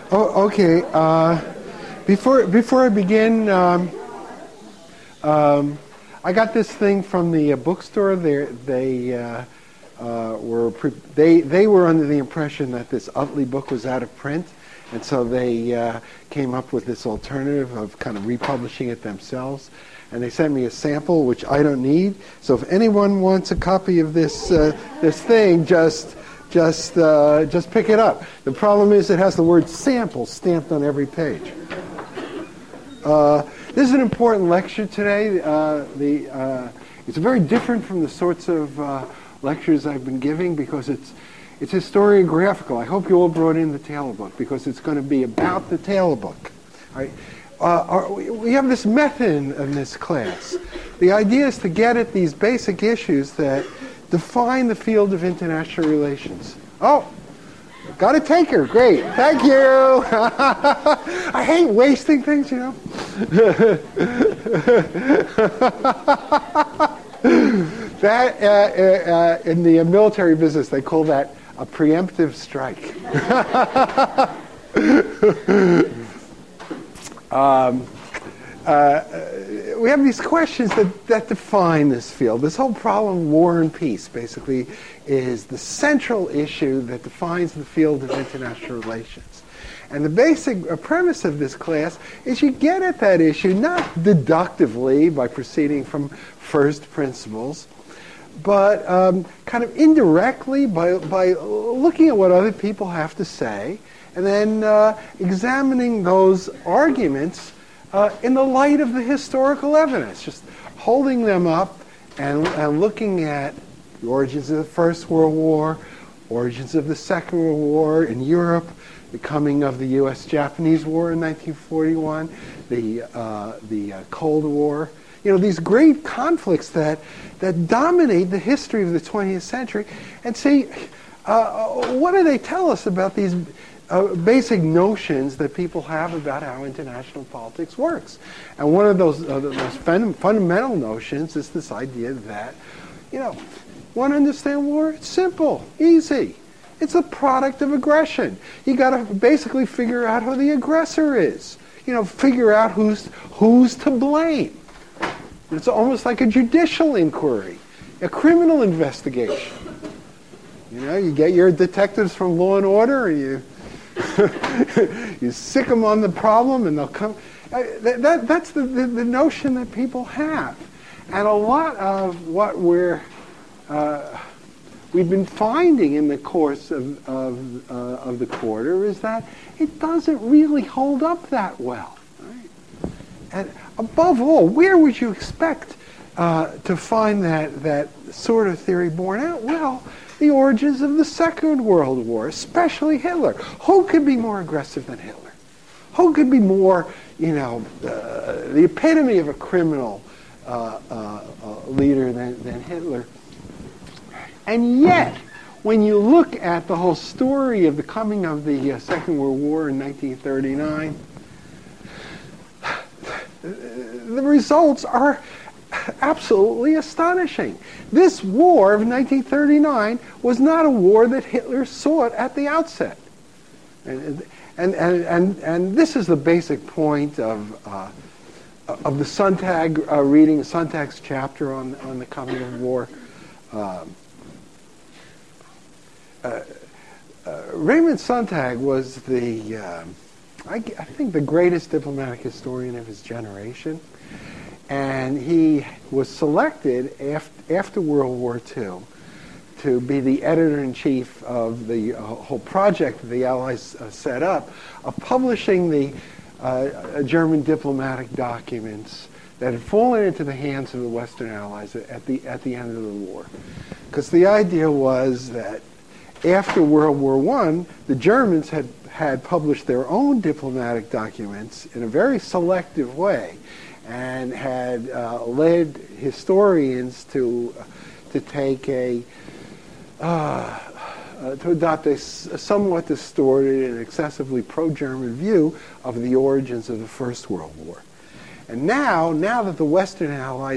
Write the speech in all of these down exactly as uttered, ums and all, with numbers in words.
Oh, okay. Uh, before before I begin, um, um, I got this thing from the uh, bookstore. They they uh, uh, were pre- they they were under the impression that this Utley book was out of print, and so they uh, came up with this alternative of kind of republishing it themselves. And they sent me a sample, which I don't need. So if anyone wants a copy of this uh, this thing, just just uh, just pick it up. The problem is it has the word sample stamped on every page. Uh, this is an important lecture today. Uh, the uh, it's very different from the sorts of uh, lectures I've been giving because it's it's historiographical. I hope you all brought in the Taylor book because it's going to be about the Taylor book. All right. Uh, our, we have this method in, in this class. The idea is to get at these basic issues that define the field of international relations. Oh, got a taker. Great. Thank you. I hate wasting things, you know. That, uh, uh, uh, in the military business, they call that a preemptive strike. Um, uh, we have these questions that, that define this field. This whole problem of war and peace, basically, is the central issue that defines the field of international relations. And the basic premise of this class is you get at that issue not deductively by proceeding from first principles, but um, kind of indirectly by, by looking at what other people have to say, and then uh, examining those arguments uh, in the light of the historical evidence, just holding them up and, and looking at the origins of the First World War, origins of the Second World War in Europe, the coming of the U S Japanese War in nineteen forty-one, the, uh, the uh, Cold War. You know, these great conflicts that, that dominate the history of the twentieth century, and see, uh, what do they tell us about these Uh, basic notions that people have about how international politics works. And one of those, uh, those fun- fundamental notions is this idea that, you know, want to understand war? It's simple, easy. It's a product of aggression. You got to basically figure out who the aggressor is. You know, figure out who's who's to blame. It's almost like a judicial inquiry, a criminal investigation. You know, you get your detectives from Law and Order, and you you sick them on the problem and they'll come. Uh, that, that, that's the, the, the notion that people have. And a lot of what we're, uh, we've been finding in the course of, of, uh, of the quarter is that it doesn't really hold up that well. Right? And above all, where would you expect uh, to find that, that sort of theory borne out? Well, the origins of the Second World War, especially Hitler. Who could be more aggressive than Hitler? Who could be more, you know, uh, the epitome of a criminal uh, uh, uh, leader than, than Hitler? And yet, when you look at the whole story of the coming of the uh, Second World War in nineteen thirty-nine, the results are absolutely astonishing. This war of nineteen thirty-nine was not a war that Hitler sought at the outset. And, and, and, and, and this is the basic point of, uh, of the Sontag uh, reading, Sontag's chapter on, on the coming of war. Um, uh, uh, Raymond Sontag was the, uh, I, I think, the greatest diplomatic historian of his generation. And he was selected after, after World War Two to be the editor-in-chief of the uh, whole project that the Allies uh, set up of publishing the uh, German diplomatic documents that had fallen into the hands of the Western Allies at the, at the end of the war. Because the idea was that after World War One, the Germans had, had published their own diplomatic documents in a very selective way, and had uh, led historians to uh, to take a uh, uh, to adopt a, s- a somewhat distorted and excessively pro-German view of the origins of the First World War. And now, now that the Western Allies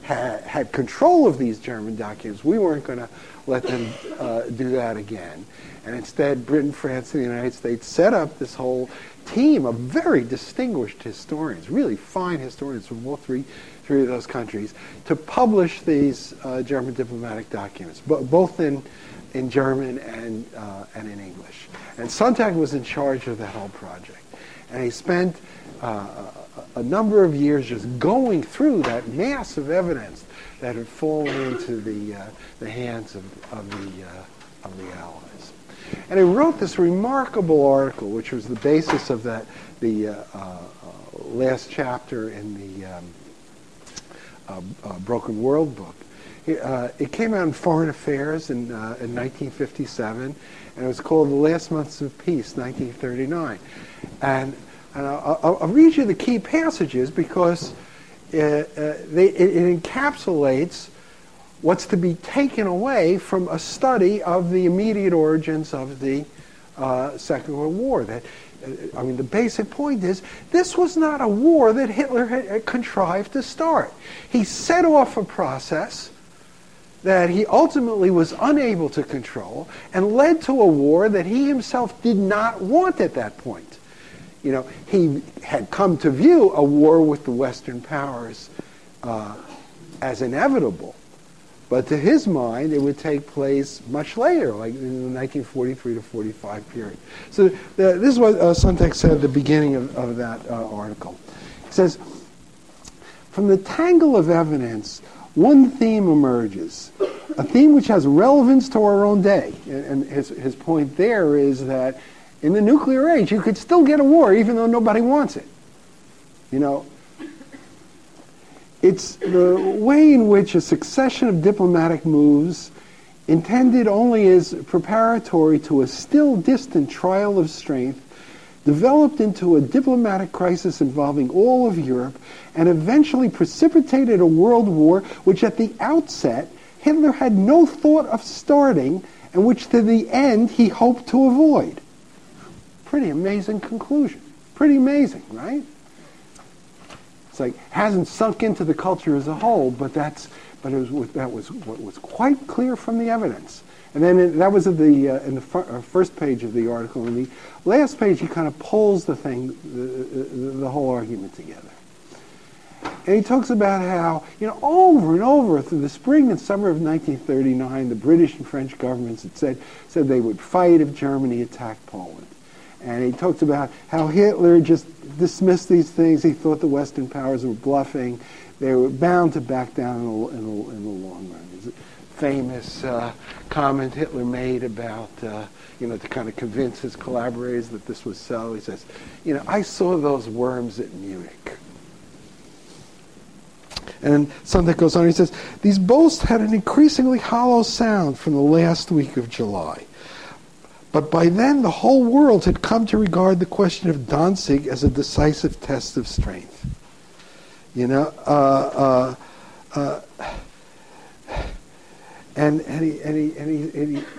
had, had control of these German documents, we weren't going to let them uh, do that again. And instead, Britain, France, and the United States set up this whole team of very distinguished historians, really fine historians from all three, three of those countries, to publish these uh, German diplomatic documents, bo- both in, in German and, uh, and in English. And Sontag was in charge of that whole project. And he spent uh, a, a number of years just going through that mass of evidence that had fallen into the, uh, the hands of, of, the, uh, of the Allies. And he wrote this remarkable article, which was the basis of that the uh, uh, last chapter in the um, uh, uh, Broken World book. It, uh, it came out in Foreign Affairs in, uh, in nineteen fifty-seven, and it was called The Last Months of Peace, nineteen thirty-nine. And, and I'll, I'll read you the key passages because it, uh, they, it, it encapsulates what's to be taken away from a study of the immediate origins of the uh, Second World War. That, uh, I mean, the basic point is, this was not a war that Hitler had contrived to start. He set off a process that he ultimately was unable to control and led to a war that he himself did not want at that point. You know, he had come to view a war with the Western powers uh, as inevitable. But to his mind, it would take place much later, like in the nineteen forty-three to forty-five period. So the, this is what uh, Sontag said at the beginning of, of that uh, article. He says, from the tangle of evidence, one theme emerges, a theme which has relevance to our own day. And, and his, his point there is that in the nuclear age, you could still get a war even though nobody wants it. You know, it's the way in which a succession of diplomatic moves, intended only as preparatory to a still distant trial of strength, developed into a diplomatic crisis involving all of Europe and eventually precipitated a world war which at the outset Hitler had no thought of starting and which to the end he hoped to avoid. Pretty amazing conclusion. Pretty amazing, right? It's like, hasn't sunk into the culture as a whole, but that's, but it was, that was what was quite clear from the evidence. And then it, that was at the uh, in the fir- uh, first page of the article. In the last page, he kind of pulls the thing, the, the, the whole argument together. And he talks about how, you know, over and over through the spring and summer of nineteen thirty-nine, the British and French governments had said said they would fight if Germany attacked Poland. And he talked about how Hitler just dismissed these things. He thought the Western powers were bluffing. They were bound to back down in the, in the, in the long run. There's a famous uh, comment Hitler made about, uh, you know, to kind of convince his collaborators that this was so. He says, you know, I saw those worms at Munich. And something goes on. He says, these boasts had an increasingly hollow sound from the last week of July. But by then, the whole world had come to regard the question of Danzig as a decisive test of strength. You know, uh, uh, uh, and and he and he and he. And he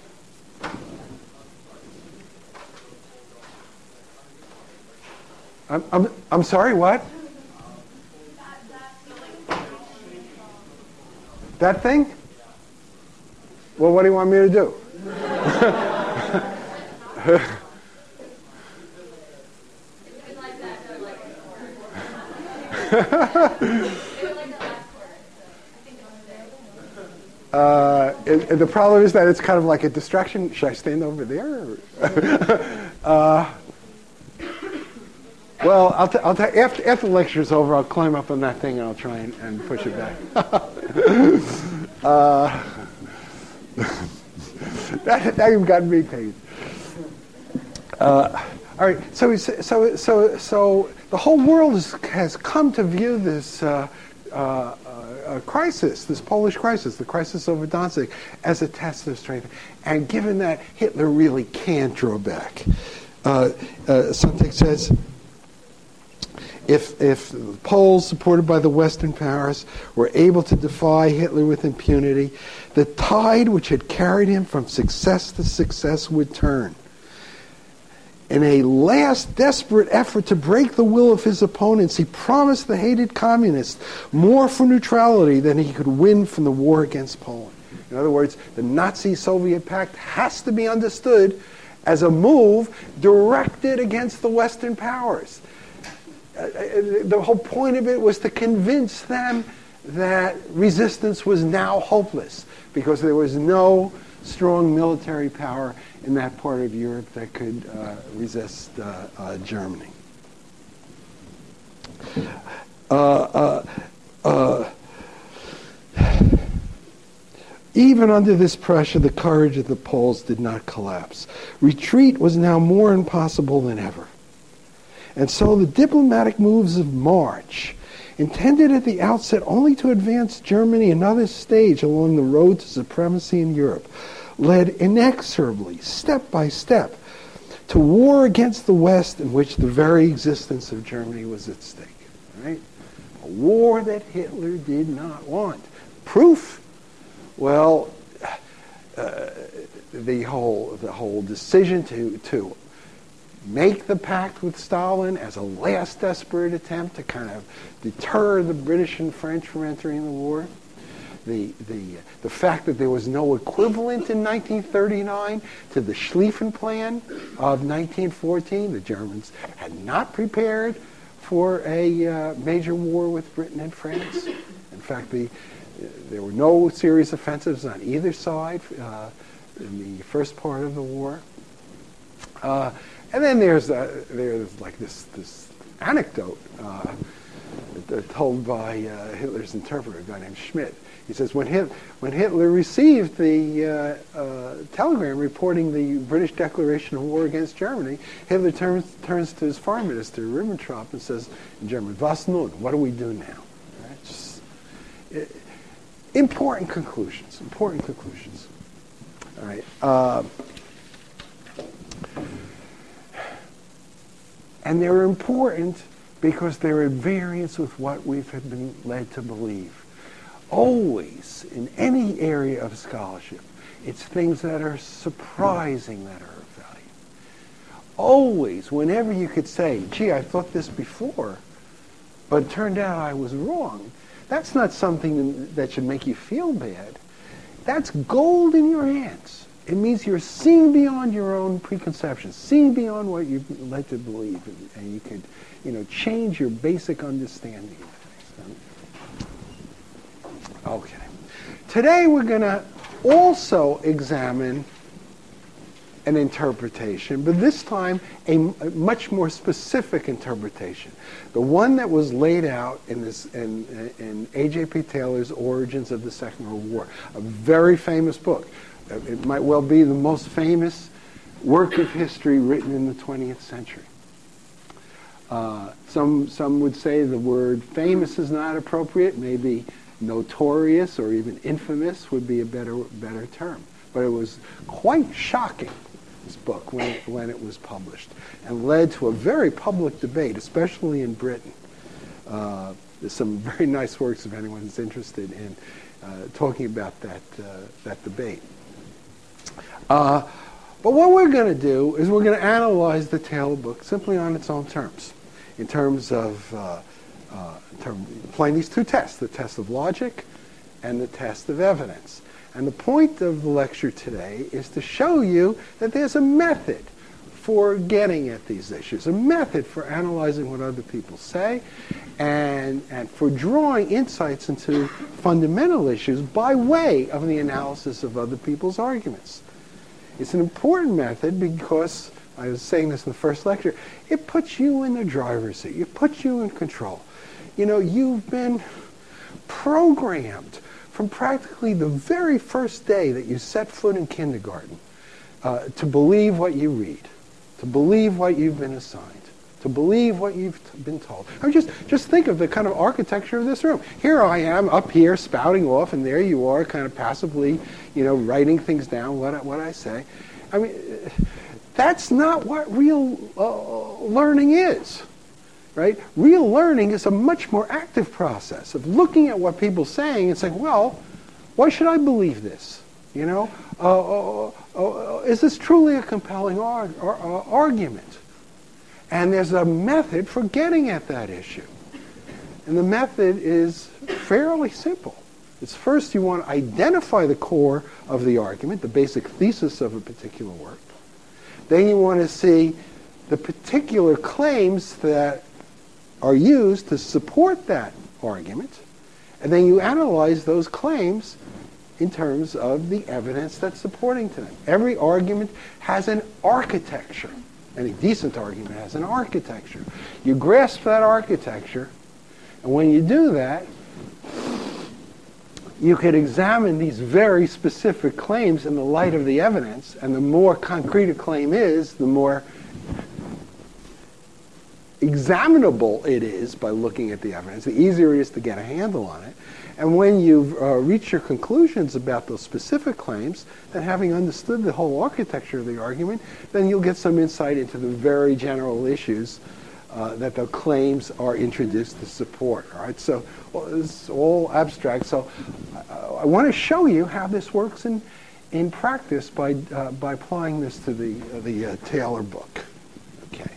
I'm I'm I'm sorry. What? That thing? Well, what do you want me to do? uh, it, it, the problem is that it's kind of like a distraction. Should I stand over there? uh, well, I'll t- I'll t- after after the lecture's over, I'll climb up on that thing and I'll try and, and push it back. uh, that that even got me paid. Uh, all right, so so so so the whole world is, has come to view this uh, uh, uh, crisis, this Polish crisis, the crisis over Danzig, as a test of strength. And given that Hitler really can't draw back, uh, uh, Sontag says, if if the Poles, supported by the Western powers, were able to defy Hitler with impunity, the tide which had carried him from success to success would turn. In a last desperate effort to break the will of his opponents, he promised the hated communists more for neutrality than he could win from the war against Poland. In other words, the Nazi-Soviet pact has to be understood as a move directed against the Western powers. Uh, the whole point of it was to convince them that resistance was now hopeless because there was no strong military power in that part of Europe that could uh, resist uh, uh, Germany. Uh, uh, uh, even under this pressure, the courage of the Poles did not collapse. Retreat was now more impossible than ever. And so the diplomatic moves of March, intended at the outset only to advance Germany another stage along the road to supremacy in Europe, led inexorably, step by step, to war against the West in which the very existence of Germany was at stake. Right? A war that Hitler did not want. Proof? Well, uh, the whole the whole decision to to make the pact with Stalin as a last desperate attempt to kind of deter the British and French from entering the war. The, the, the fact that there was no equivalent in nineteen thirty-nine to the Schlieffen Plan of nineteen fourteen. The Germans had not prepared for a uh, major war with Britain and France. In fact, the, there were no serious offensives on either side uh, in the first part of the war. Uh, and then there's, uh, there's like this, this anecdote uh, told by uh, Hitler's interpreter, a guy named Schmidt. He says, when, Hit- when Hitler received the uh, uh, telegram reporting the British declaration of war against Germany, Hitler turns, turns to his foreign minister, Ribbentrop, and says in German, "Was nun? What do we do now?" Right? Just, it, important conclusions, important conclusions. All right. Uh, and they're important because they're at variance with what we've been led to believe. Always, in any area of scholarship, it's things that are surprising that are of value. Always, whenever you could say, gee, I thought this before, but it turned out I was wrong, that's not something that should make you feel bad. That's gold in your hands. It means you're seeing beyond your own preconceptions, seeing beyond what you're led to believe, and, and you could, you know, change your basic understanding of things. Okay. Today we're going to also examine an interpretation, but this time a, a much more specific interpretation. The one that was laid out in this in, in A J P Taylor's Origins of the Second World War, a very famous book. It might well be the most famous work of history written in the twentieth century. Uh, some some would say the word famous is not appropriate, maybe notorious or even infamous would be a better better term. But it was quite shocking, this book, when it, when it was published, and led to a very public debate, especially in Britain. Uh, there's some very nice works if anyone's interested in uh, talking about that, uh, that debate. Uh, but what we're going to do is we're going to analyze the Taylor book simply on its own terms, in terms of uh, Uh, in terms of applying these two tests, the test of logic and the test of evidence. And the point of the lecture today is to show you that there's a method for getting at these issues, a method for analyzing what other people say, and, and for drawing insights into fundamental issues by way of the analysis of other people's arguments. It's an important method because, I was saying this in the first lecture, it puts you in the driver's seat. It puts you in control. You know, you've been programmed from practically the very first day that you set foot in kindergarten uh, to believe what you read, to believe what you've been assigned, to believe what you've t- been told. I mean, just, just think of the kind of architecture of this room. Here I am up here spouting off, and there you are kind of passively, you know, writing things down, what I, what I say. I mean, that's not what real uh, learning is. Right? Real learning is a much more active process of looking at what people are saying and saying, well, why should I believe this? You know, uh, uh, uh, uh, is this truly a compelling ar- ar- uh, argument? And there's a method for getting at that issue. And the method is fairly simple. It's first you want to identify the core of the argument, the basic thesis of a particular work. Then you want to see the particular claims that are used to support that argument. And then you analyze those claims in terms of the evidence that's supporting to them. Every argument has an architecture. Any decent argument has an architecture. You grasp that architecture, and when you do that, you could examine these very specific claims in the light of the evidence, and the more concrete a claim is, the more examinable it is by looking at the evidence, the easier it is to get a handle on it. And when you've uh, reached your conclusions about those specific claims, then having understood the whole architecture of the argument, then you'll get some insight into the very general issues uh, that the claims are introduced to support. All right, so well, it's all abstract. So uh, I want to show you how this works in in practice by uh, by applying this to the uh, the uh, Taylor book. Okay.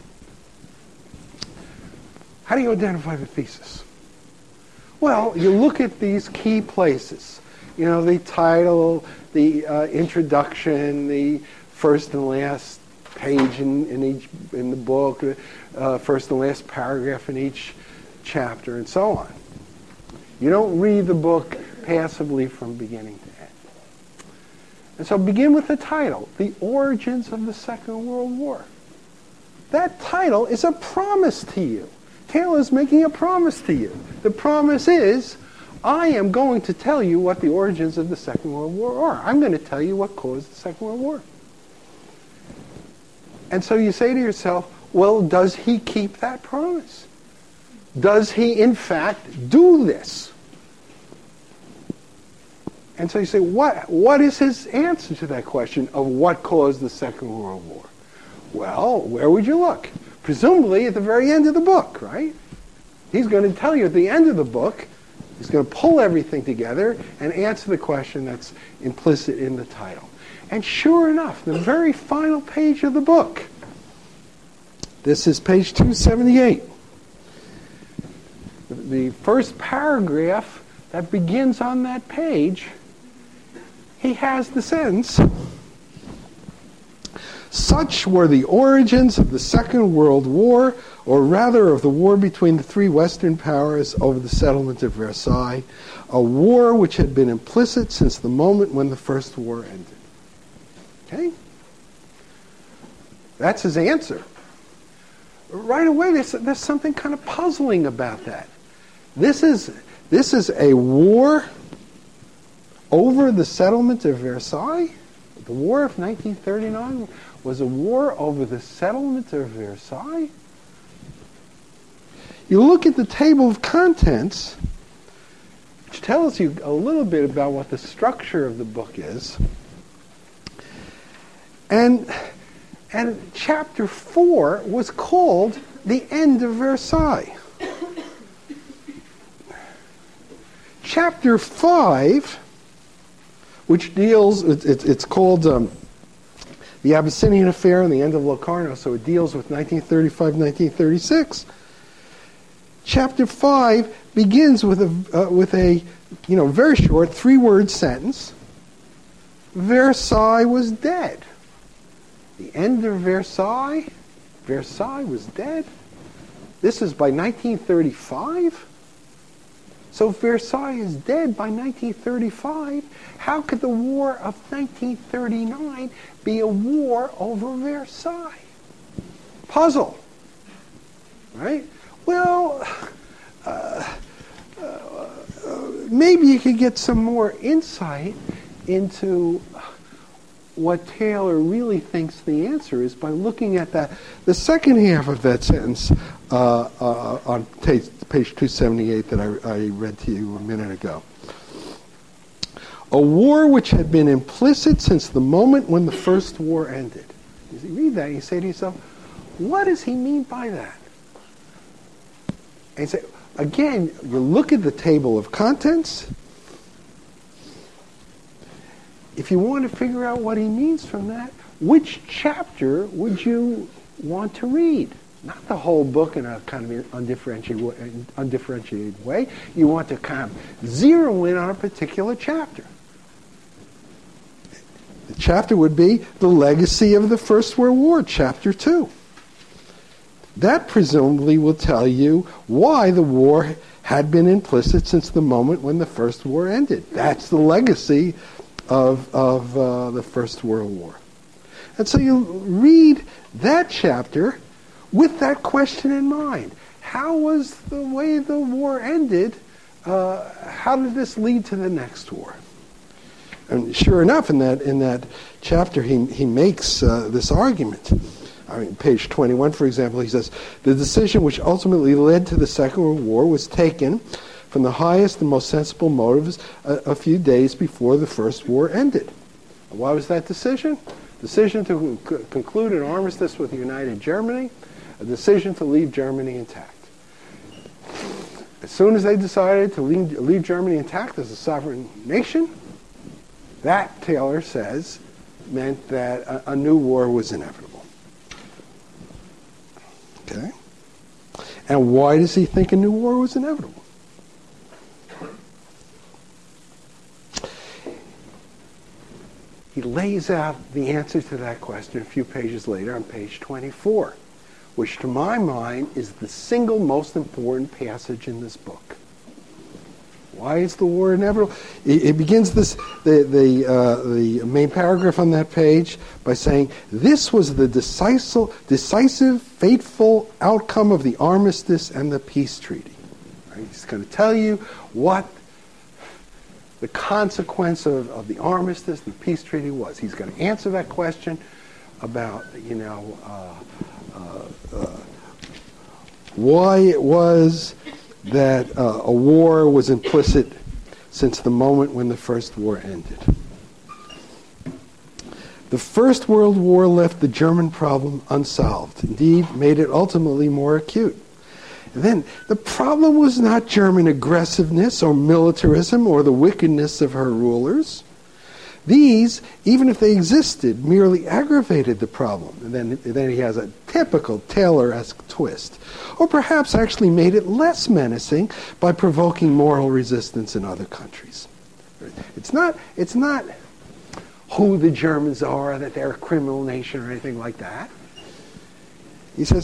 How do you identify the thesis? Well, you look at these key places. You know, the title, the uh, introduction, the first and last page in, in each in the book, uh, first and last paragraph in each chapter, and so on. You don't read the book passively from beginning to end. And so begin with the title, The Origins of the Second World War. That title is a promise to you. Taylor's making a promise to you. The promise is, I am going to tell you what the origins of the Second World War are. I'm going to tell you what caused the Second World War. And so you say to yourself, well, does he keep that promise? Does he, in fact, do this? And so you say, what, what is his answer to that question of what caused the Second World War? Well, where would you look? Presumably at the very end of the book, right? He's going to tell you at the end of the book, he's going to pull everything together and answer the question that's implicit in the title. And sure enough, the very final page of the book, this is page two seventy-eight. The first paragraph that begins on that page, he has the sentence, such were the origins of the Second World War, or rather of the war between the three Western powers over the settlement of Versailles, a war which had been implicit since the moment when the First War ended. Okay? That's his answer. Right away, there's, there's something kind of puzzling about that. This is, this is a war over the settlement of Versailles. The War of nineteen thirty-nine was a war over the settlement of Versailles. You look at the table of contents, which tells you a little bit about what the structure of the book is. And, and chapter four was called The End of Versailles. Chapter five, which deals, it, it, it's called um, The Abyssinian Affair and the End of Locarno, so it deals with nineteen thirty-five nineteen thirty-six. Chapter five begins with a, uh, with a you know, very short three-word sentence. Versailles was dead. The end of Versailles? Versailles was dead? This is by nineteen thirty-five? So if Versailles is dead by nineteen thirty-five, how could the War of nineteen thirty-nine be a war over Versailles? Puzzle. Right? Well, uh, uh, maybe you could get some more insight into what Taylor really thinks the answer is by looking at that, the second half of that sentence uh, uh, on page, page two seventy-eight that I, I read to you a minute ago. A war which had been implicit since the moment when the First War ended. You read that and you say to yourself, what does he mean by that? And you say, again, you look at the table of contents. If you want to figure out what he means from that, which chapter would you want to read? not the whole book in a kind of undifferentiated, undifferentiated way. You want to kind of zero in on a particular chapter. The chapter would be The Legacy of the First World War, Chapter two. That presumably will tell you why the war had been implicit since the moment when the First War ended. That's the legacy of, of uh, the First World War. And so you read that chapter with that question in mind. How was the way the war ended, uh, how did this lead to the next war? And sure enough, in that in that chapter, he, he makes uh, this argument. I mean, page twenty-one, for example, he says, the decision which ultimately led to the Second World War was taken from the highest and most sensible motives a, a few days before the First War ended. And why was that decision? Decision to c- conclude an armistice with United Germany, a decision to leave Germany intact. As soon as they decided to leave, leave Germany intact as a sovereign nation, that, Taylor says, meant that a, a new war was inevitable. Okay? And why does he think a new war was inevitable? He lays out the answer to that question a few pages later on page twenty-four, which to my mind is the single most important passage in this book. Why is the war inevitable? It, it begins this the the uh, the main paragraph on that page by saying, "This was the decisive, decisive, fateful outcome of the armistice and the peace treaty." Right? He's going to tell you what the consequence of, of the armistice and the peace treaty was. He's going to answer that question about, you know, uh, uh, uh, why it was that uh, a war was implicit since the moment when the First War ended. The First World War left the German problem unsolved. Indeed, made it ultimately more acute. And then, the problem was not German aggressiveness or militarism or the wickedness of her rulers. These, even if they existed, merely aggravated the problem. And then, then he has a typical Taylor-esque twist. Or perhaps actually made it less menacing by provoking moral resistance in other countries. It's not, it's not who the Germans are, that they're a criminal nation or anything like that. He says,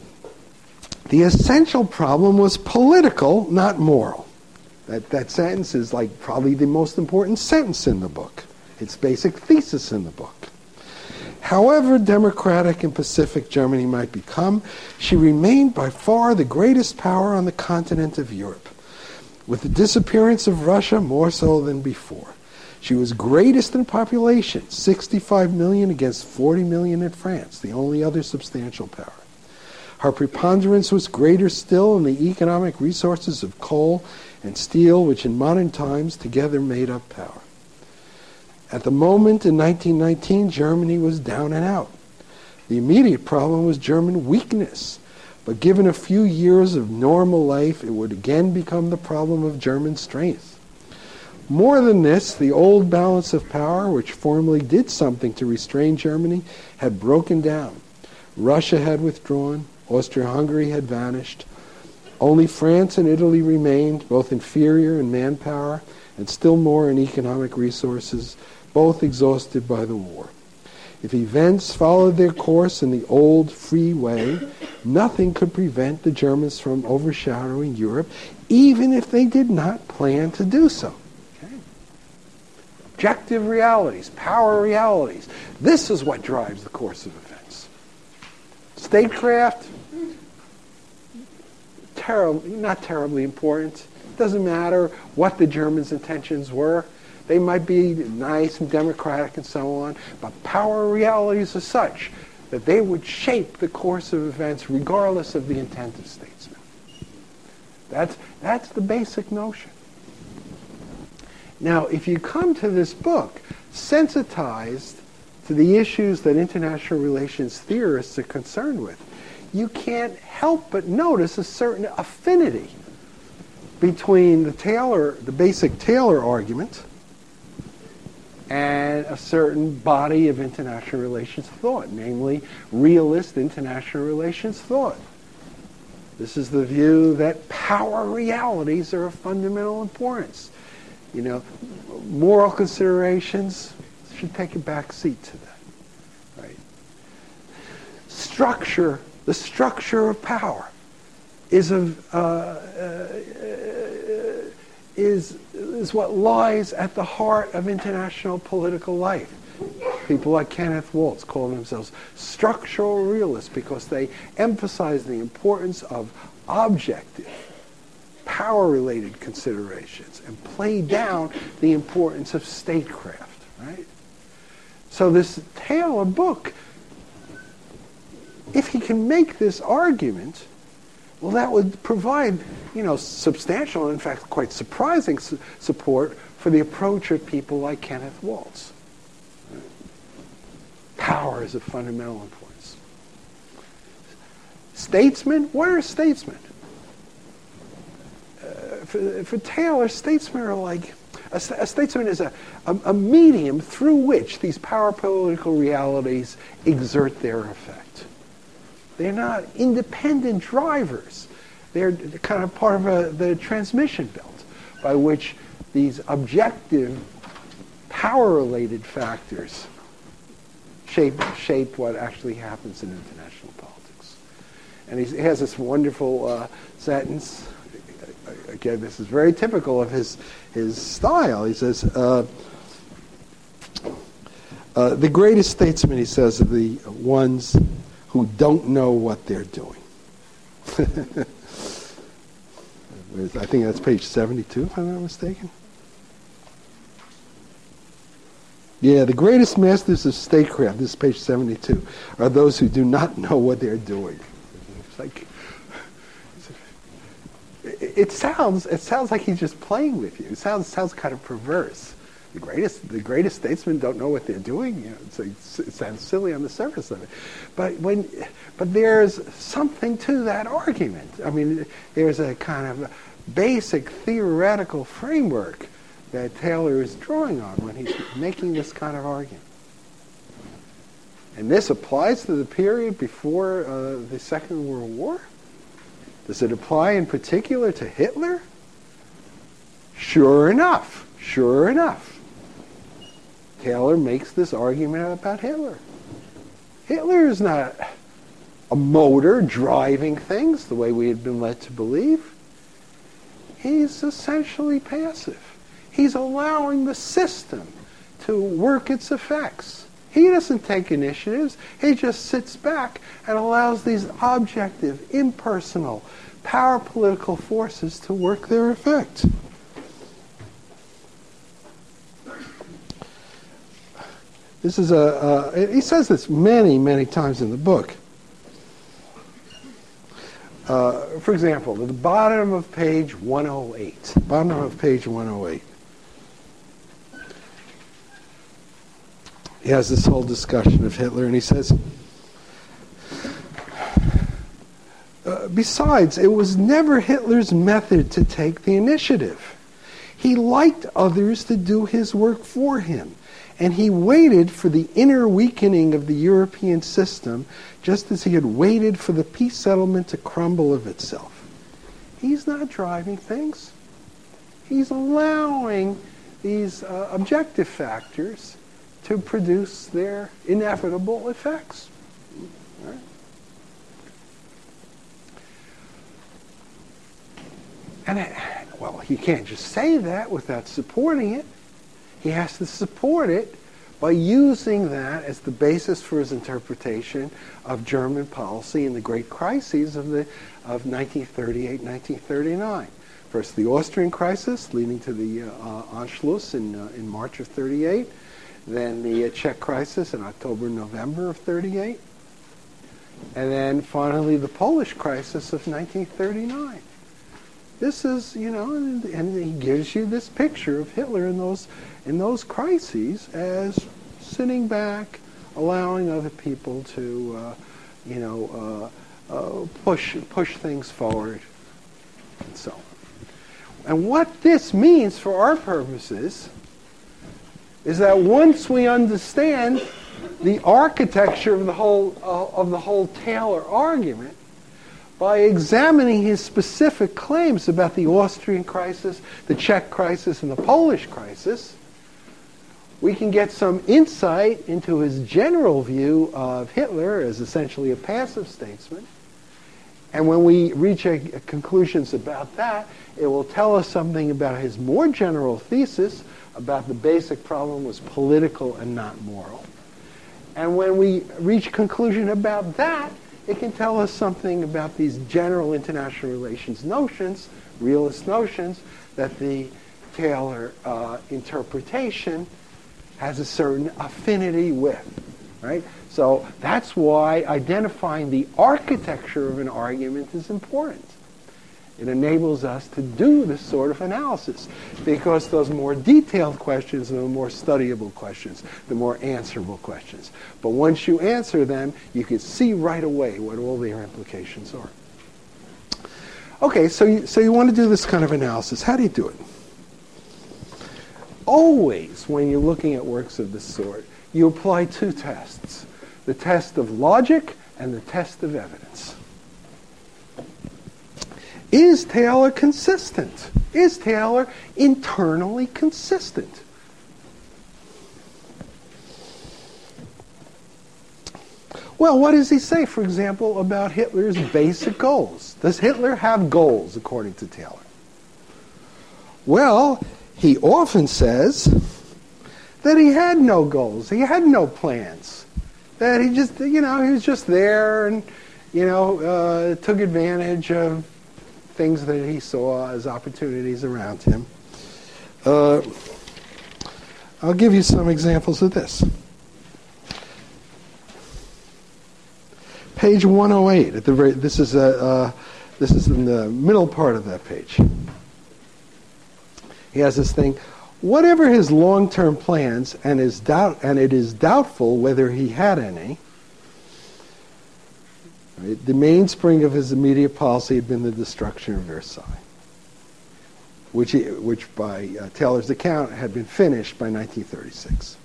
the essential problem was political, not moral. That, that sentence is like probably the most important sentence in the book. Its basic thesis in the book. However democratic and pacific Germany might become, she remained by far the greatest power on the continent of Europe. With the disappearance of Russia, more so than before. She was greatest in population, sixty-five million against forty million in France, the only other substantial power. Her preponderance was greater still in the economic resources of coal and steel, which in modern times together made up power. At the moment in nineteen nineteen, Germany was down and out. The immediate problem was German weakness. But given a few years of normal life, it would again become the problem of German strength. More than this, the old balance of power, which formerly did something to restrain Germany, had broken down. Russia had withdrawn. Austria-Hungary had vanished. Only France and Italy remained, both inferior in manpower and still more in economic resources, both exhausted by the war. If events followed their course in the old free way, nothing could prevent the Germans from overshadowing Europe, even if they did not plan to do so. Okay? Objective realities, power realities. This is what drives the course of events. Statecraft, terribly, not terribly important. It doesn't matter what the Germans' intentions were. They might be nice and democratic and so on, but power realities are such that they would shape the course of events regardless of the intent of statesmen. That's, that's the basic notion. Now, if you come to this book sensitized to the issues that international relations theorists are concerned with, you can't help but notice a certain affinity between the Taylor, the basic Taylor argument and a certain body of international relations thought, namely realist international relations thought. This is the view that power realities are of fundamental importance. You know, moral considerations should take a back seat to that. Right? Structure, the structure of power, is of uh, uh, is is what lies at the heart of international political life. People like Kenneth Waltz call themselves structural realists because they emphasize the importance of objective, power-related considerations and play down the importance of statecraft, right? So this Taylor book, if he can make this argument, well, that would provide, you know, substantial, in fact, quite surprising su- support for the approach of people like Kenneth Waltz. Right? Power is of fundamental importance. Statesmen, what are statesmen? Uh, for, for Taylor, statesmen are like, a, a statesman is a, a, a medium through which these power political realities exert their effect. They're not independent drivers. They're kind of part of a, the transmission belt by which these objective power-related factors shape, shape what actually happens in international politics. And he has this wonderful uh, sentence. Again, this is very typical of his, his style. He says, uh, uh, the greatest statesmen, he says, are the ones who don't know what they're doing. I think that's page seventy-two, if I'm not mistaken. Yeah, the greatest masters of statecraft, this is page seventy-two, are those who do not know what they're doing. It's like, it sounds, it sounds like he's just playing with you. It sounds, sounds kind of perverse. The greatest, the greatest statesmen don't know what they're doing. You know, it's, it's, it sounds silly on the surface of it, but when, but there's something to that argument. I mean, there's a kind of basic theoretical framework that Taylor is drawing on when he's making this kind of argument. And this applies to the period before uh, the Second World War. Does it apply in particular to Hitler? Sure enough, sure enough. Taylor makes this argument about Hitler. Hitler is not a motor driving things the way we had been led to believe. He's essentially passive. He's allowing the system to work its effects. He doesn't take initiatives. He just sits back and allows these objective, impersonal, power political forces to work their effect. This is a, uh, he says this many, many times in the book. Uh, for example, at the bottom of page one oh eight, bottom of page one oh eight, he has this whole discussion of Hitler, and he says, uh, besides, it was never Hitler's method to take the initiative. He liked others to do his work for him. And he waited for the inner weakening of the European system, just as he had waited for the peace settlement to crumble of itself. He's not driving things. He's allowing these uh, objective factors to produce their inevitable effects. Right? And, it, well, he can't just say that without supporting it. He has to support it by using that as the basis for his interpretation of German policy in the great crises of the of nineteen thirty-eight, nineteen thirty-nine. First, the Austrian crisis, leading to the uh, Anschluss in uh, in March of thirty-eight. Then the uh, Czech crisis in October, November of thirty-eight, and then finally the Polish crisis of nineteen thirty-nine. This is, you know, and, and he gives you this picture of Hitler in those in those crises as sitting back, allowing other people to, uh, you know, uh, uh, push push things forward, and so on. And what this means for our purposes is that once we understand the architecture of the whole uh, of the whole Taylor argument, by examining his specific claims about the Austrian crisis, the Czech crisis, and the Polish crisis, we can get some insight into his general view of Hitler as essentially a passive statesman. And when we reach a, a conclusions about that, it will tell us something about his more general thesis about the basic problem was political and not moral. And when we reach a conclusion about that, it can tell us something about these general international relations notions, realist notions, that the Taylor uh, interpretation has a certain affinity with, right? So that's why identifying the architecture of an argument is important. It enables us to do this sort of analysis, because those more detailed questions are the more studyable questions, the more answerable questions. But once you answer them, you can see right away what all their implications are. Okay, so you, so you want to do this kind of analysis. How do you do it? Always, when you're looking at works of this sort, you apply two tests: the test of logic and the test of evidence. Is Taylor consistent? Is Taylor internally consistent? Well, what does he say, for example, about Hitler's basic goals? Does Hitler have goals, according to Taylor? Well, he often says that he had no goals. He had no plans. That he just, you know, he was just there and, you know, uh, took advantage of things that he saw as opportunities around him. Uh, I'll give you some examples of this. Page one oh eight. At the very, this is a, uh, this is in the middle part of that page. He has this thing: whatever his long-term plans, and is doubt, and it is doubtful whether he had any. Right, the mainspring of his immediate policy had been the destruction of Versailles, which, he, which by uh, Taylor's account had been finished by nineteen thirty-six.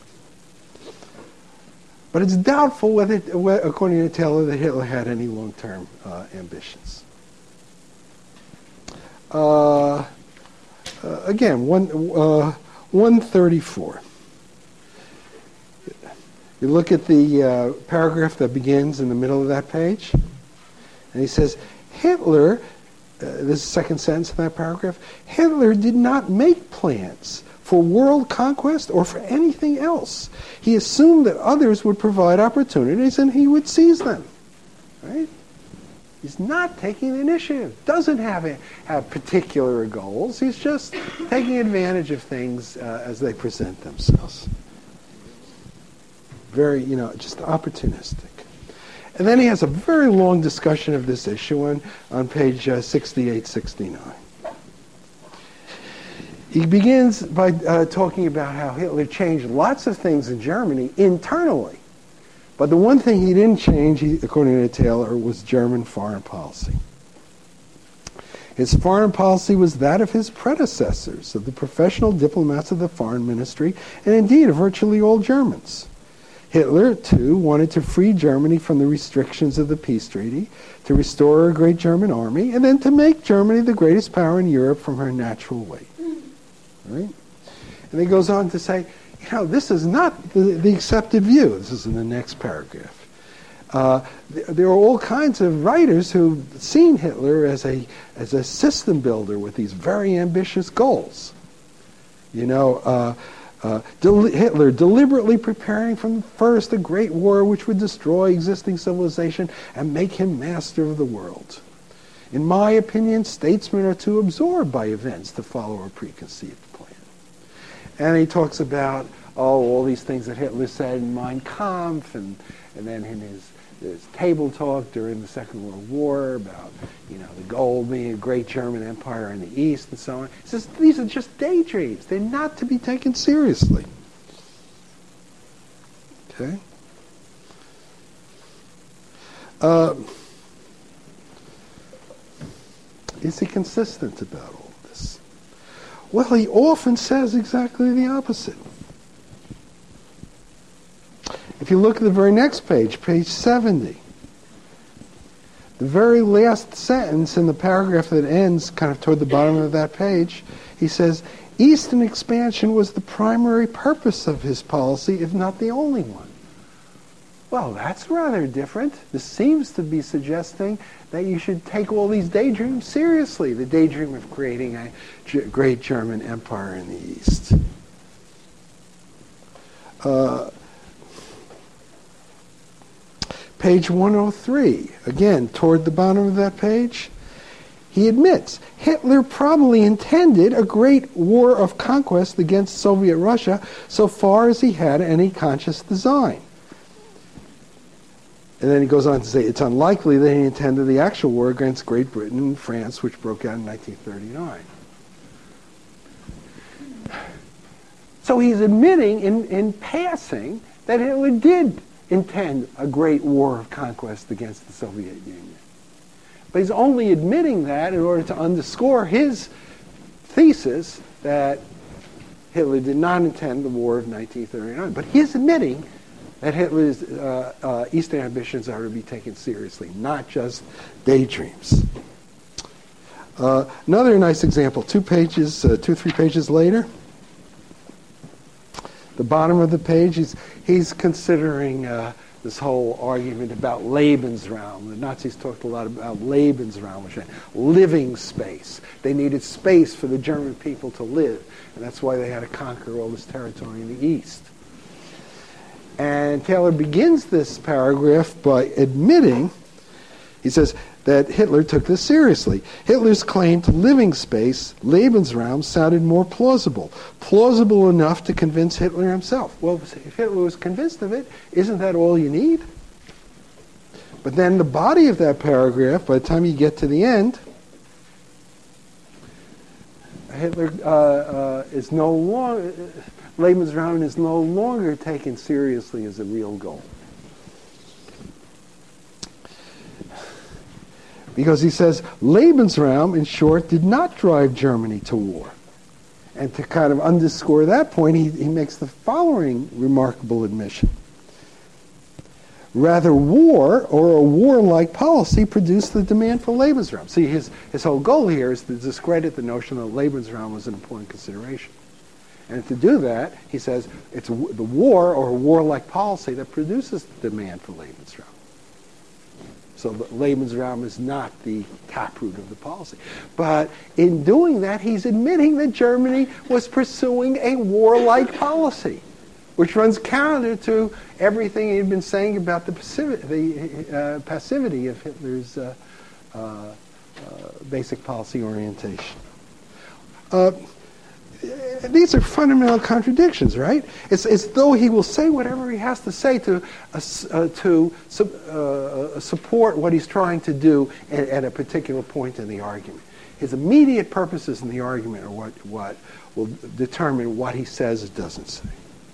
But it's doubtful whether, according to Taylor, that Hitler had any long-term uh, ambitions. Uh, uh, again, one, uh, one thirty-four. You look at the uh, paragraph that begins in the middle of that page, and he says, Hitler, uh, this is the second sentence in that paragraph, Hitler did not make plans for world conquest or for anything else. He assumed that others would provide opportunities and he would seize them. Right? He's not taking the initiative, doesn't have, a, have particular goals. He's just taking advantage of things uh, as they present themselves. Very, you know, just opportunistic. And then he has a very long discussion of this issue on, on page uh, sixty-eight, sixty-nine. He begins by uh, talking about how Hitler changed lots of things in Germany internally. But the one thing he didn't change, he, according to Taylor, was German foreign policy. His foreign policy was that of his predecessors, of the professional diplomats of the foreign ministry, and indeed of virtually all Germans. Hitler, too, wanted to free Germany from the restrictions of the peace treaty, to restore a great German army, and then to make Germany the greatest power in Europe from her natural weight. Right? And he goes on to say, you know, this is not the, the accepted view. This is in the next paragraph. Uh, th- there are all kinds of writers who've seen Hitler as a as a system builder with these very ambitious goals. You know, uh, uh, del- Hitler deliberately preparing from the first a great war which would destroy existing civilization and make him master of the world. In my opinion, statesmen are too absorbed by events to follow a preconceived plan. And he talks about, oh, all these things that Hitler said in Mein Kampf, and, and then in his, his table talk during the Second World War about, you know, the goal being a great German empire in the East and so on. He says, these are just daydreams. They're not to be taken seriously. Okay? Uh, Is he consistent about all this? Well, he often says exactly the opposite. If you look at the very next page, page seventy, the very last sentence in the paragraph that ends kind of toward the bottom of that page, he says, Eastern expansion was the primary purpose of his policy, if not the only one. Well, that's rather different. This seems to be suggesting that you should take all these daydreams seriously, the daydream of creating a G- great German empire in the East. Uh, page one oh three, again, toward the bottom of that page, he admits Hitler probably intended a great war of conquest against Soviet Russia so far as he had any conscious design. And then he goes on to say it's unlikely that he intended the actual war against Great Britain and France, which broke out in nineteen thirty-nine. So he's admitting in, in passing that Hitler did intend a great war of conquest against the Soviet Union. But he's only admitting that in order to underscore his thesis that Hitler did not intend the war of nineteen thirty-nine. But he's admitting that Hitler's uh, uh, Eastern ambitions are to be taken seriously, not just daydreams. Uh, another nice example, two pages, uh, two, three pages later, the bottom of the page, he's, he's considering uh, this whole argument about Lebensraum. The Nazis talked a lot about Lebensraum, which meant living space. They needed space for the German people to live, and that's why they had to conquer all this territory in the East. And Taylor begins this paragraph by admitting, he says, that Hitler took this seriously. Hitler's claim to living space, Lebensraum, sounded more plausible. Plausible enough to convince Hitler himself. Well, if Hitler was convinced of it, isn't that all you need? But then the body of that paragraph, by the time you get to the end, Hitler uh, uh, is no longer... Lebensraum is no longer taken seriously as a real goal. Because he says, Lebensraum, in short, did not drive Germany to war. And to kind of underscore that point, he, he makes the following remarkable admission. Rather, war, or a warlike policy, produced the demand for Lebensraum. See, his, his whole goal here is to discredit the notion that Lebensraum was an important consideration. And to do that, he says, it's the war or a warlike policy that produces the demand for Lebensraum. So the Lebensraum is not the taproot of the policy. But in doing that, he's admitting that Germany was pursuing a warlike policy, which runs counter to everything he'd been saying about the, passivi- the uh, passivity of Hitler's uh, uh, uh, basic policy orientation. Uh, These are fundamental contradictions, right? It's as though he will say whatever he has to say to uh, uh, to uh, support what he's trying to do at, at a particular point in the argument. His immediate purposes in the argument are what, what will determine what he says or doesn't say.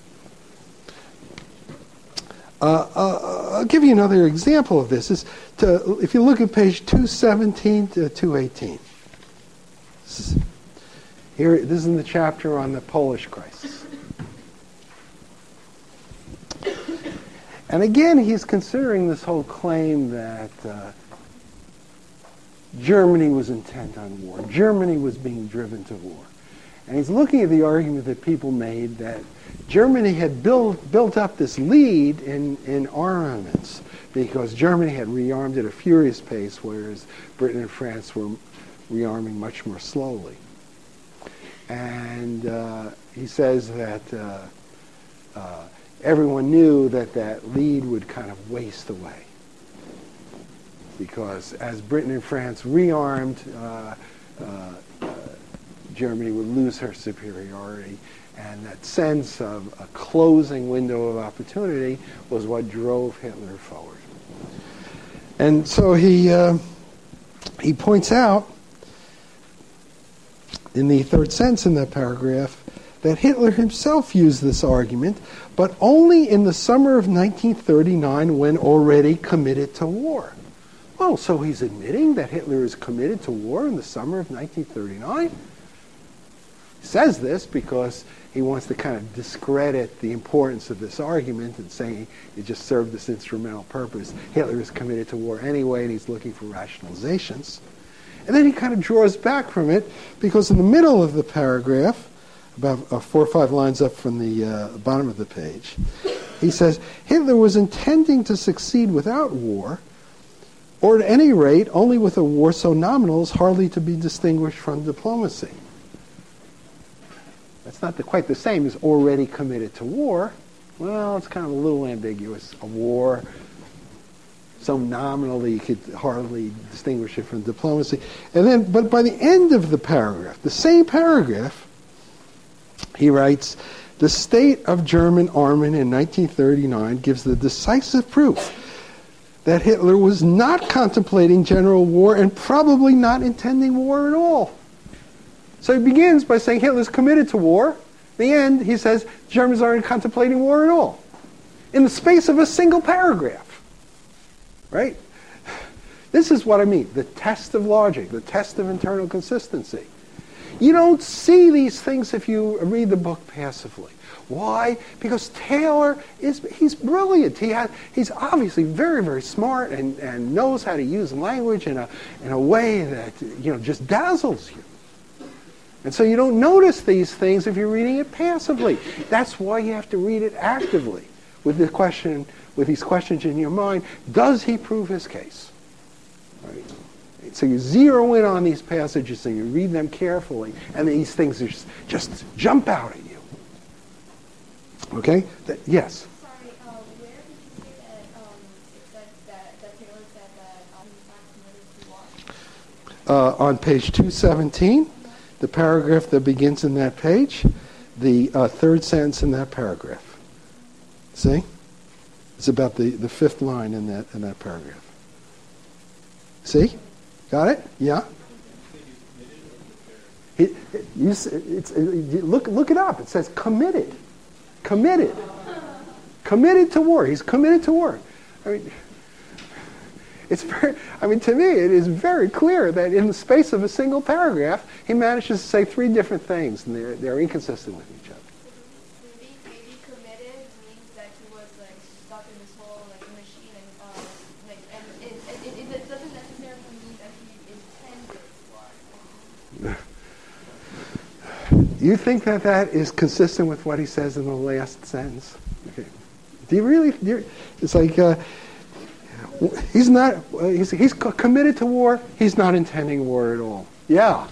Uh, uh, I'll give you another example of this. Is to, if you look at page two seventeen to two eighteen. This is, Here, this is in the chapter on the Polish crisis. And again, he's considering this whole claim that uh, Germany was intent on war. Germany was being driven to war. And he's looking at the argument that people made that Germany had built, built up this lead in, in armaments because Germany had rearmed at a furious pace, whereas Britain and France were rearming much more slowly. And uh, he says that uh, uh, everyone knew that that lead would kind of waste away. Because as Britain and France rearmed, uh, uh, uh, Germany would lose her superiority. And that sense of a closing window of opportunity was what drove Hitler forward. And so he, uh, he points out in the third sentence in that paragraph that Hitler himself used this argument, but only in the summer of nineteen thirty-nine when already committed to war. Well, so he's admitting that Hitler is committed to war in the summer of nineteen thirty-nine? says this because he wants to kind of discredit the importance of this argument and saying it just served this instrumental purpose. Hitler is committed to war anyway, and he's looking for rationalizations. And then he kind of draws back from it because in the middle of the paragraph, about uh, four or five lines up from the uh, bottom of the page, he says, Hitler was intending to succeed without war, or at any rate, only with a war so nominal as hardly to be distinguished from diplomacy. That's not the, quite the same as already committed to war. Well, it's kind of a little ambiguous. A war so nominally you could hardly distinguish it from diplomacy. And then, but by the end of the paragraph, the same paragraph, he writes, the state of German armament in nineteen thirty-nine gives the decisive proof that Hitler was not contemplating general war and probably not intending war at all. So he begins by saying Hitler's committed to war. At the end, he says Germans aren't contemplating war at all. In the space of a single paragraph. Right? This is what I mean. The test of logic, the test of internal consistency. You don't see these things if you read the book passively. Why? Because Taylor is, he's brilliant. He has, he's obviously very, very smart and, and knows how to use language in a, in a way that, you know, just dazzles you. And so you don't notice these things if you're reading it passively. That's why you have to read it actively with the question, with these questions in your mind. Does he prove his case? Right? So you zero in on these passages and you read them carefully, and these things just, just jump out at you. Okay? That, yes? Sorry, uh, where did you say that um, it said that, that Taylor said that um, he's not committed to war? Uh, on page two seventeen, the paragraph that begins in that page, the uh, third sentence in that paragraph. See? It's about the, the fifth line in that in that paragraph. See? Got it? Yeah? It, it, you, it's, it, look, look it up. It says committed. Committed. Committed to war. He's committed to war. I mean, it's very, I mean, to me, it is very clear that in the space of a single paragraph, he manages to say three different things, and they're, they're inconsistent with each other. Maybe, maybe committed means that he was like stuck in this whole like machine, and uh, like, and it, it, it, it doesn't necessarily mean that he intended war. You think that that is consistent with what he says in the last sentence? Okay. Do you really? Do you, it's like uh, he's not. Uh, he's, he's committed to war. He's not intending war at all. Yeah.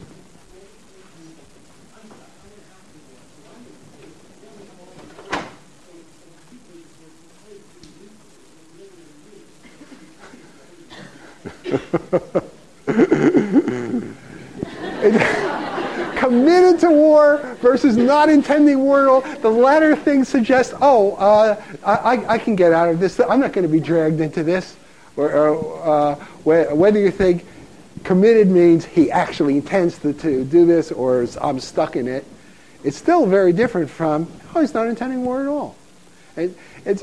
Committed to war versus not intending war at all. The latter thing suggests, oh, uh, I, I can get out of this. I'm not going to be dragged into this. Or, uh, whether you think committed means he actually intends to, to do this or I'm stuck in it, it's still very different from, oh, he's not intending war at all. It, it's,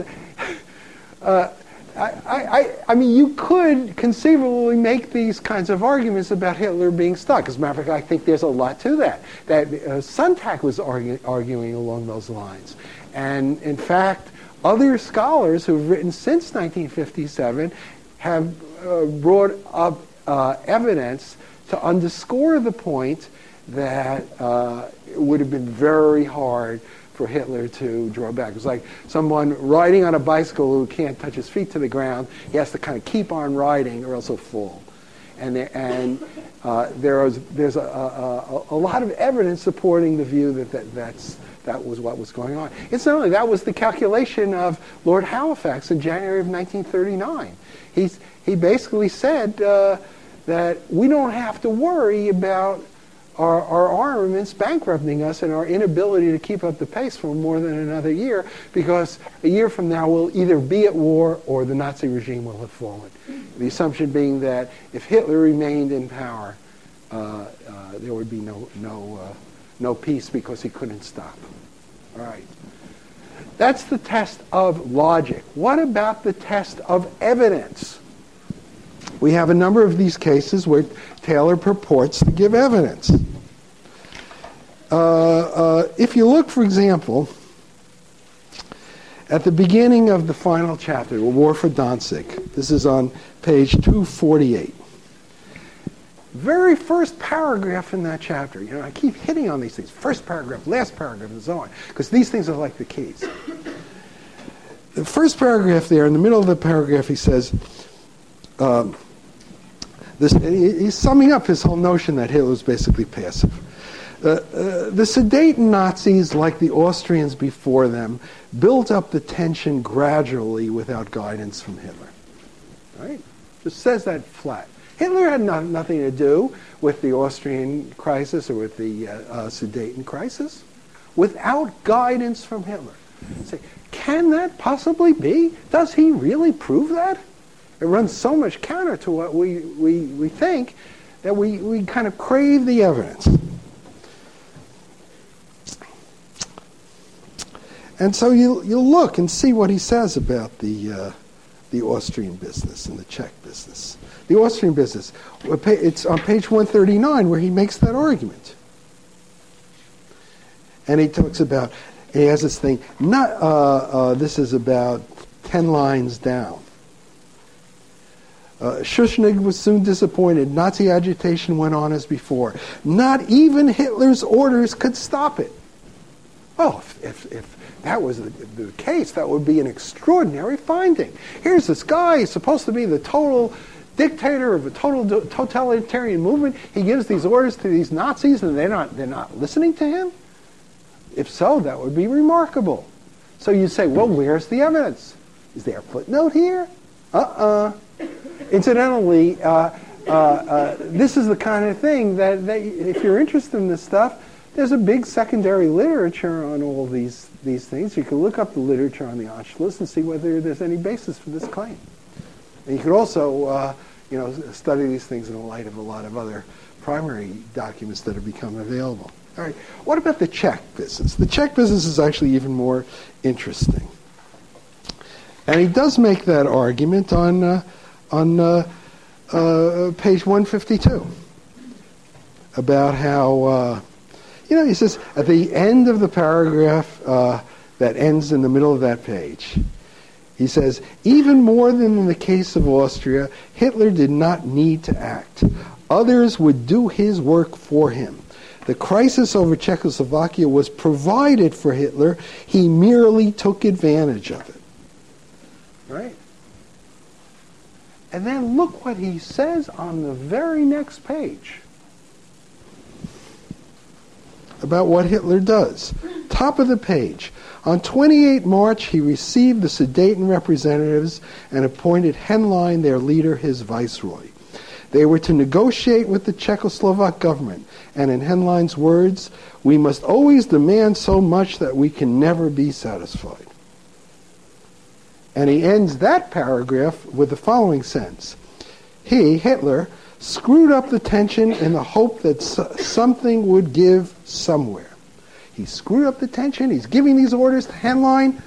uh, I, I, I mean, you could conceivably make these kinds of arguments about Hitler being stuck. As a matter of fact, I think there's a lot to that. That uh, Sontag was argue, arguing along those lines. And in fact, other scholars who've written since nineteen fifty-seven have uh, brought up uh, evidence to underscore the point that uh, it would have been very hard for Hitler to draw back. It's like someone riding on a bicycle who can't touch his feet to the ground. He has to kind of keep on riding or else he'll fall. And, and uh, there is, there's a, a, a lot of evidence supporting the view that, that that's, that was what was going on. Incidentally, that was the calculation of Lord Halifax in January of nineteen thirty-nine. He's, he basically said uh, that we don't have to worry about Our, our armaments bankrupting us and our inability to keep up the pace for more than another year, because a year from now we'll either be at war or the Nazi regime will have fallen. The assumption being that if Hitler remained in power, uh, uh, there would be no no uh, no peace because he couldn't stop. All right. That's the test of logic. What about the test of evidence? We have a number of these cases where Taylor purports to give evidence. uh, uh, if you look, for example, at the beginning of the final chapter, War for Danzig, this is on page two forty-eight. Very first paragraph in that chapter. You know, I keep hitting on these things. First paragraph, last paragraph, and so on, because these things are like the keys. The first paragraph there, in the middle of the paragraph, he says, um, this, he's summing up his whole notion that Hitler was basically passive. Uh, uh, the Sudeten Nazis, like the Austrians before them, built up the tension gradually without guidance from Hitler. Right? Just says that flat. Hitler had no, nothing to do with the Austrian crisis or with the uh, uh, Sudeten crisis without guidance from Hitler. Say, can that possibly be? Does he really prove that? It runs so much counter to what we, we, we think that we, we kind of crave the evidence. And so you you look and see what he says about the uh, the Austrian business and the Czech business. The Austrian business, it's on page one thirty-nine where he makes that argument. And he talks about, he has this thing, not, uh, uh, this is about ten lines down. Uh, Schuschnigg was soon disappointed. Nazi agitation went on as before. Not even Hitler's orders could stop it. Oh, if, if, if that was the, the case, that would be an extraordinary finding. Here's this guy, he's supposed to be the total dictator of a total totalitarian movement. He gives these orders to these Nazis and they're not, they're not listening to him? If so, that would be remarkable. So you say, well, where's the evidence? Is there a footnote here? Uh-uh. Incidentally, uh, uh, uh, this is the kind of thing that, that if you're interested in this stuff, there's a big secondary literature on all these, these things. You can look up the literature on the Anschluss and see whether there's any basis for this claim. And you could also, uh, you know, study these things in the light of a lot of other primary documents that have become available. All right. What about the Czech business? The Czech business is actually even more interesting. And he does make that argument on uh, on uh, uh, page one fifty-two about how, uh, you know, he says at the end of the paragraph uh, that ends in the middle of that page, he says, even more than in the case of Austria, Hitler did not need to act. Others would do his work for him. The crisis over Czechoslovakia was provided for Hitler. He merely took advantage of it. Right? And then look what he says on the very next page about what Hitler does. Top of the page. On the twenty-eighth of March, he received the Sudeten representatives and appointed Henlein, their leader, his viceroy. They were to negotiate with the Czechoslovak government, and in Henlein's words, we must always demand so much that we can never be satisfied. And he ends that paragraph with the following sentence. He, Hitler, screwed up the tension in the hope that so- something would give somewhere. He screwed up the tension. He's giving these orders to Henlein.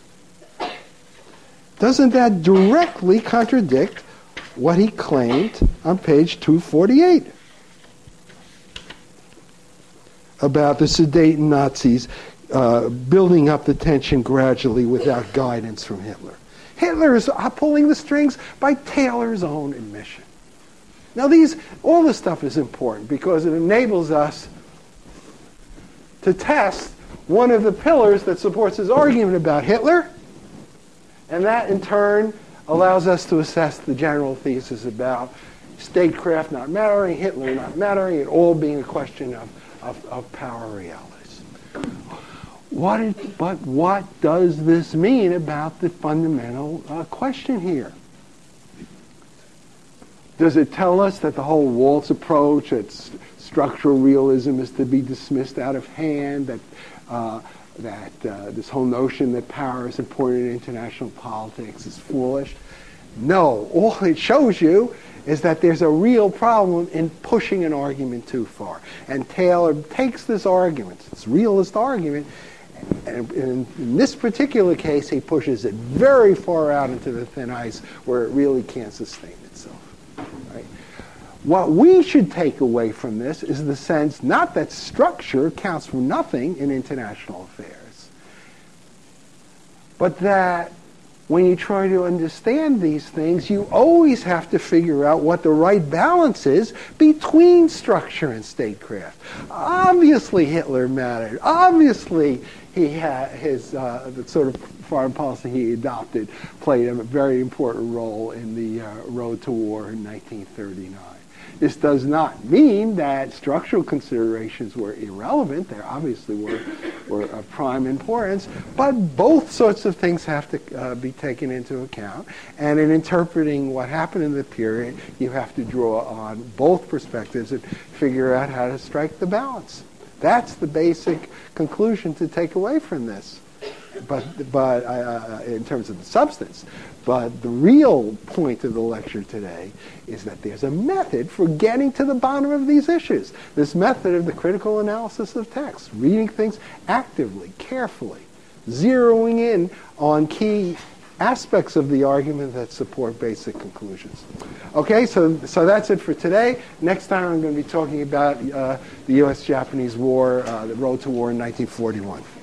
Doesn't that directly contradict what he claimed on page two forty-eight about the Sudeten Nazis uh, building up the tension gradually without guidance from Hitler? Hitler is pulling the strings by Taylor's own admission. Now, these all this stuff is important because it enables us to test one of the pillars that supports his argument about Hitler, and that in turn allows us to assess the general thesis about statecraft not mattering, Hitler not mattering, it all being a question of, of, of power realities. What is, but what does this mean about the fundamental uh, question here? Does it tell us that the whole Waltz approach, that s- structural realism is to be dismissed out of hand, that uh, that uh, this whole notion that power is important in international politics is foolish? No. All it shows you is that there's a real problem in pushing an argument too far. And Taylor takes this argument, this realist argument, and in, in this particular case, he pushes it very far out into the thin ice where it really can't sustain itself. Right? What we should take away from this is the sense not that structure counts for nothing in international affairs, but that when you try to understand these things, you always have to figure out what the right balance is between structure and statecraft. Obviously, Hitler mattered. Obviously, he had his uh, the sort of foreign policy he adopted played a very important role in the uh, road to war in nineteen thirty-nine. This does not mean that structural considerations were irrelevant. They obviously were, were of prime importance, but both sorts of things have to uh, be taken into account. And in interpreting what happened in the period, you have to draw on both perspectives and figure out how to strike the balance. That's the basic conclusion to take away from this. But, but uh, in terms of the substance. But the real point of the lecture today is that there's a method for getting to the bottom of these issues. This method of the critical analysis of text, reading things actively, carefully, zeroing in on key aspects of the argument that support basic conclusions. Okay, so, so that's it for today. Next time I'm going to be talking about uh, the U S Japanese War, uh, the road to war in nineteen forty-one.